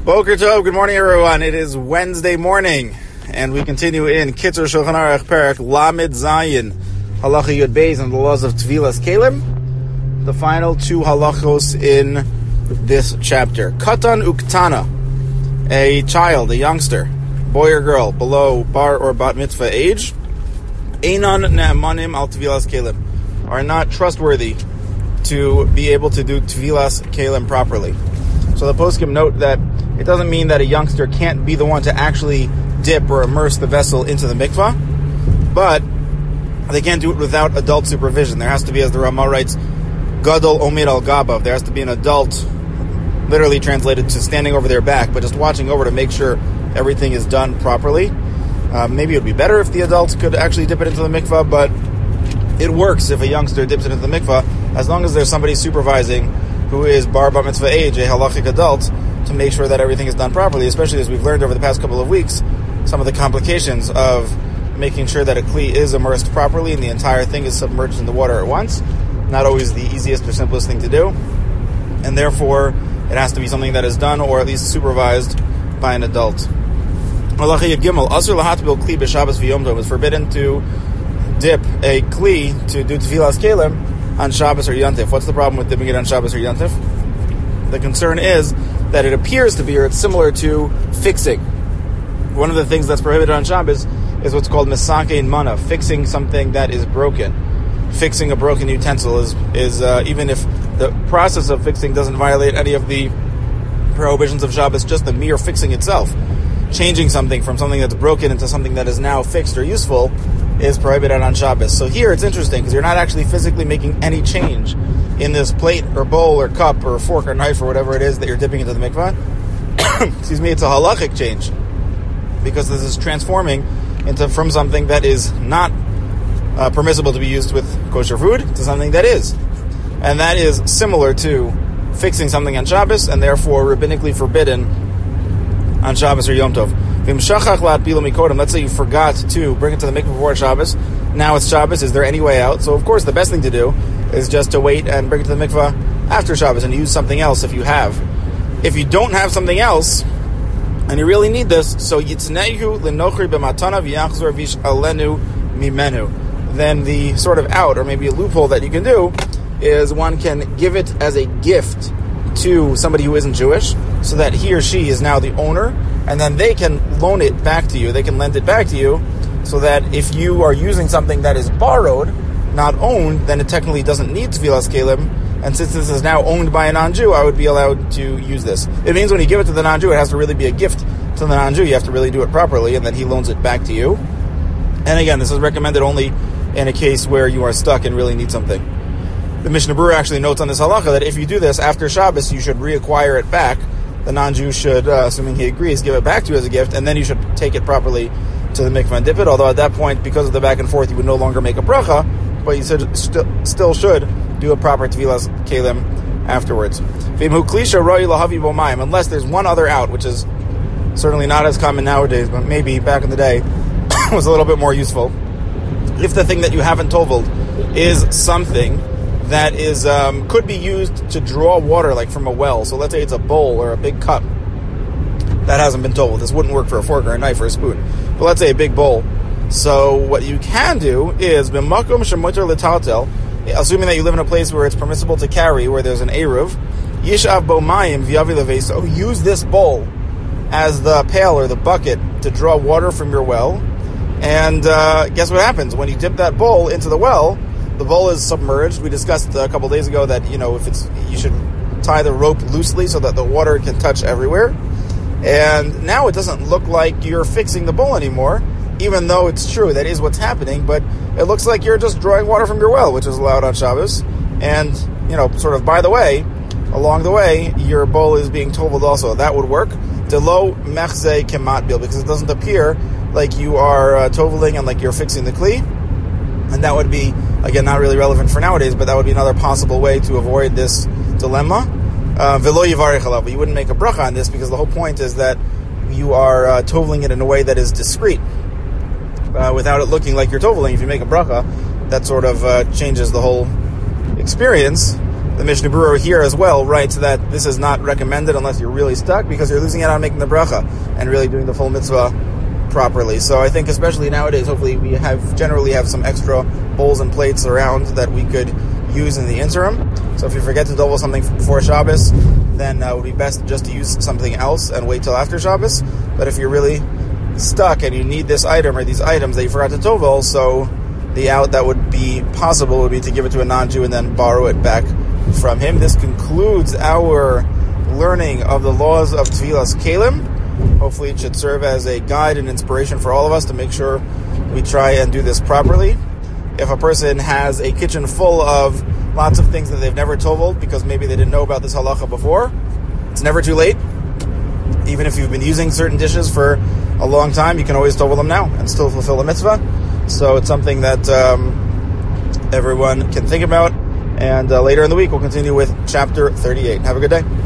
Boker Tov, good morning everyone. It is Wednesday morning, and we continue in Kitzur Shulchan Aruch Perek Lamed Zayin, Halacha Yud Beis, and the laws of Tvilas Kelim, the final two halachos in this chapter. Katan Uktana, a child, a youngster, boy or girl, below bar or bat mitzvah age, Einan Ne'emanim al Tvilas Kelim, are not trustworthy to be able to do Tvilas Kelim properly. So the poskim note that it doesn't mean that a youngster can't be the one to actually dip or immerse the vessel into the mikvah, but they can't do it without adult supervision. There has to be, as the Ramah writes, Gadol Omid al Gabav. There has to be an adult, literally translated to standing over their back, but just watching over to make sure everything is done properly. Maybe it would be better if the adults could actually dip it into the mikvah, but it works if a youngster dips it into the mikvah, as long as there's somebody supervising who is bar bat mitzvah age, a halachic adult, to make sure that everything is done properly, especially as we've learned over the past couple of weeks, some of the complications of making sure that a kli is immersed properly and the entire thing is submerged in the water at once. Not always the easiest or simplest thing to do, and therefore it has to be something that is done or at least supervised by an adult. Halacha Yud Gimel, Asur lahatbil kli b'Shabbos v'Yom Tov, is forbidden to dip a kli to do Tvilas Kelim on Shabbos or Yontif. What's the problem with dipping it on Shabbos or Yontif? The concern is that it appears to be, or it's similar to fixing. One of the things that's prohibited on Shabbos is what's called misakein mana, fixing something that is broken. Fixing a broken utensil is even if the process of fixing doesn't violate any of the prohibitions of Shabbos, just the mere fixing itself, changing something from something that's broken into something that is now fixed or useful, is prohibited on Shabbos. So here it's interesting because you're not actually physically making any change in this plate or bowl or cup or fork or knife or whatever it is that you're dipping into the mikvah. Excuse me, it's a halachic change because this is transforming from something that is not permissible to be used with kosher food to something that is. And that is similar to fixing something on Shabbos and therefore rabbinically forbidden on Shabbos or Yom Tov. Let's say you forgot to bring it to the mikvah before Shabbos. Now it's Shabbos. Is there any way out? So, of course, the best thing to do is just to wait and bring it to the mikvah after Shabbos and use something else if you have. If you don't have something else, and you really need this, so yitznehu l'nochri b'matana v'yachzor v'yishalenu mimenu. Then the sort of out, or maybe a loophole that you can do, is one can give it as a gift to somebody who isn't Jewish, so that he or she is now the owner, and then they can loan it back to you, they can lend it back to you, so that if you are using something that is borrowed, not owned, then it technically doesn't need Tvilas Kelim, and since this is now owned by a non-Jew, I would be allowed to use this. It means when you give it to the non-Jew, it has to really be a gift to the non-Jew, you have to really do it properly, and then he loans it back to you. And again, this is recommended only in a case where you are stuck and really need something. The Mishnah Berurah actually notes on this halacha that if you do this after Shabbos, you should reacquire it back. The non-Jew should, assuming he agrees, give it back to you as a gift, and then you should take it properly to the mikvah and dip it, although at that point, because of the back and forth, you would no longer make a bracha, but you still should do a proper Tvilas Kelim afterwards. Unless there's one other out, which is certainly not as common nowadays, but maybe back in the day was a little bit more useful. If the thing that you haven't toveled is something that is could be used to draw water, like from a well. So let's say it's a bowl or a big cup that hasn't been toveled. This wouldn't work for a fork or a knife or a spoon. But let's say a big bowl. So what you can do is, b'makom shemuter l'taltel, assuming that you live in a place where it's permissible to carry, where there's an eruv, yishav bo mayim v'yavi leveso, use this bowl as the pail or the bucket to draw water from your well. And guess what happens? When you dip that bowl into the well, the bowl is submerged. We discussed a couple days ago that, if you should tie the rope loosely so that the water can touch everywhere. And now it doesn't look like you're fixing the bowl anymore, even though it's true, that is what's happening, but it looks like you're just drawing water from your well, which is allowed on Shabbos. And, sort of by the way, along the way, your bowl is being toveled also. That would work. Delo mechze kematbil, because it doesn't appear like you are toveling and like you're fixing the kli. And that would be, again, not really relevant for nowadays, but that would be another possible way to avoid this dilemma. Velo yivarech alav, but you wouldn't make a bracha on this because the whole point is that you are toveling it in a way that is discreet, without it looking like you're toveling. If you make a bracha, that sort of changes the whole experience. The Mishnah Berurah here as well writes that this is not recommended unless you're really stuck, because you're losing out on making the bracha and really doing the full mitzvah properly. So I think especially nowadays, hopefully we generally have some extra bowls and plates around that we could use in the interim. So if you forget to double something before Shabbos, then it would be best just to use something else and wait till after Shabbos. But if you're really stuck and you need this item or these items that you forgot to tovel, so the out that would be possible would be to give it to a non-Jew and then borrow it back from him. This concludes our learning of the laws of Tevilas Kelim. Hopefully it should serve as a guide and inspiration for all of us to make sure we try and do this properly. If a person has a kitchen full of lots of things that they've never toveled because maybe they didn't know about this halacha before, it's never too late. Even if you've been using certain dishes for a long time, you can always tovel them now and still fulfill the mitzvah. So it's something that everyone can think about. And later in the week, we'll continue with chapter 38. Have a good day.